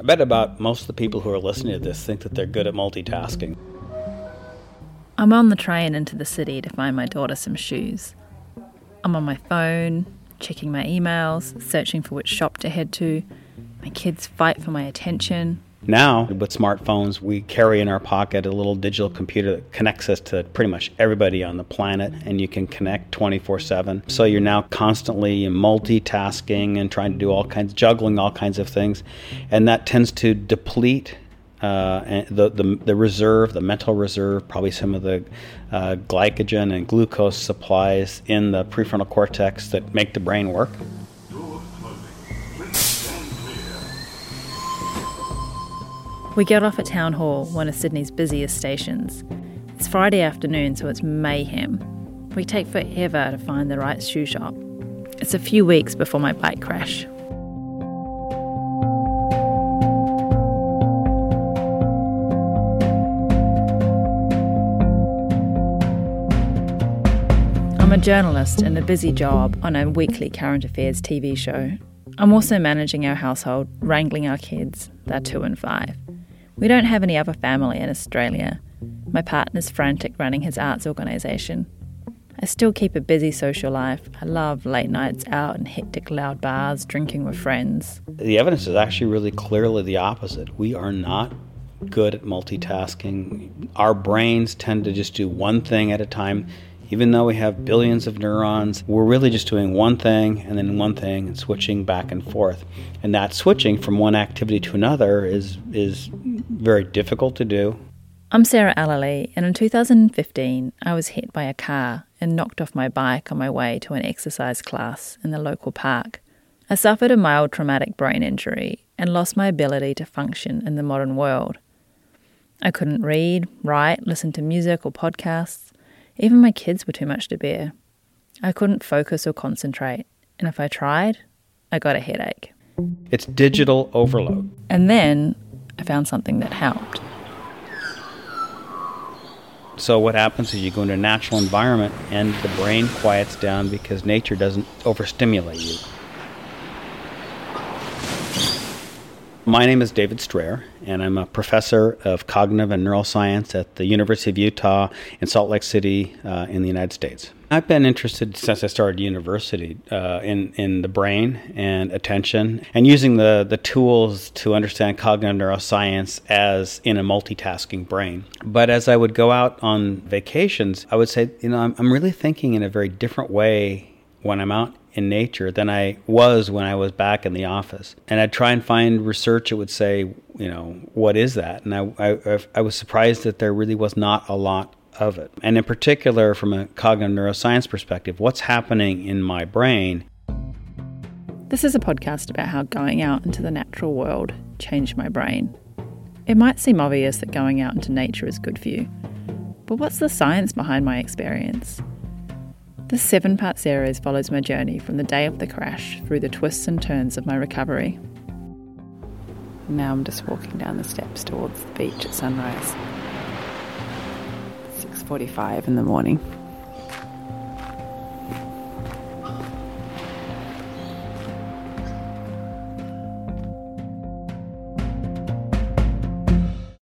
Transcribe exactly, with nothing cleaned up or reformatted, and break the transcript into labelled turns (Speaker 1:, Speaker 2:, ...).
Speaker 1: I bet about most of the people who are listening to this think that they're good at multitasking.
Speaker 2: I'm on the train into the city to find my daughter some shoes. I'm on my phone, checking my emails, searching for which shop to head to. My kids fight for my attention.
Speaker 1: Now, with smartphones, we carry in our pocket a little digital computer that connects us to pretty much everybody on the planet, and you can connect twenty-four seven. So you're now constantly multitasking and trying to do all kinds, juggling all kinds of things, and that tends to deplete uh, the, the the reserve, the mental reserve, probably some of the uh, glycogen and glucose supplies in the prefrontal cortex that make the brain work.
Speaker 2: We get off at Town Hall, one of Sydney's busiest stations. It's Friday afternoon, so it's mayhem. We take forever to find the right shoe shop. It's a few weeks before my bike crash. I'm a journalist in a busy job on a weekly current affairs T V show. I'm also managing our household, wrangling our kids. They're two and five. We don't have any other family in Australia. My partner's frantic running his arts organisation. I still keep a busy social life. I love late nights out in hectic loud bars, drinking with friends.
Speaker 1: The evidence is actually really clearly the opposite. We are not good at multitasking. Our brains tend to just do one thing at a time. Even though we have billions of neurons, we're really just doing one thing and then one thing and switching back and forth. And that switching from one activity to another is is very difficult to do.
Speaker 2: I'm Sarah Allally, and in two thousand fifteen, I was hit by a car and knocked off my bike on my way to an exercise class in the local park. I suffered a mild traumatic brain injury and lost my ability to function in the modern world. I couldn't read, write, listen to music or podcasts. Even my kids were too much to bear. I couldn't focus or concentrate, and if I tried, I got a headache.
Speaker 1: It's digital overload.
Speaker 2: And then I found something that helped.
Speaker 1: So what happens is you go into a natural environment and the brain quiets down because nature doesn't overstimulate you. My name is David Strayer, and I'm a professor of cognitive and neuroscience at the University of Utah in Salt Lake City uh, in the United States. I've been interested since I started university uh, in, in the brain and attention and using the, the tools to understand cognitive neuroscience as in a multitasking brain. But as I would go out on vacations, I would say, you know, I'm, I'm really thinking in a very different way when I'm out in nature than I was when I was back in the office. And I'd try and find research that would say, you know, what is that? And I, I, I was surprised that there really was not a lot of it. And in particular, from a cognitive neuroscience perspective, what's happening in my brain?
Speaker 2: This is a podcast about how going out into the natural world changed my brain. It might seem obvious that going out into nature is good for you, but what's the science behind my experience? This seven-part series follows my journey from the day of the crash through the twists and turns of my recovery. Now I'm just walking down the steps towards the beach at sunrise. six forty-five in the morning.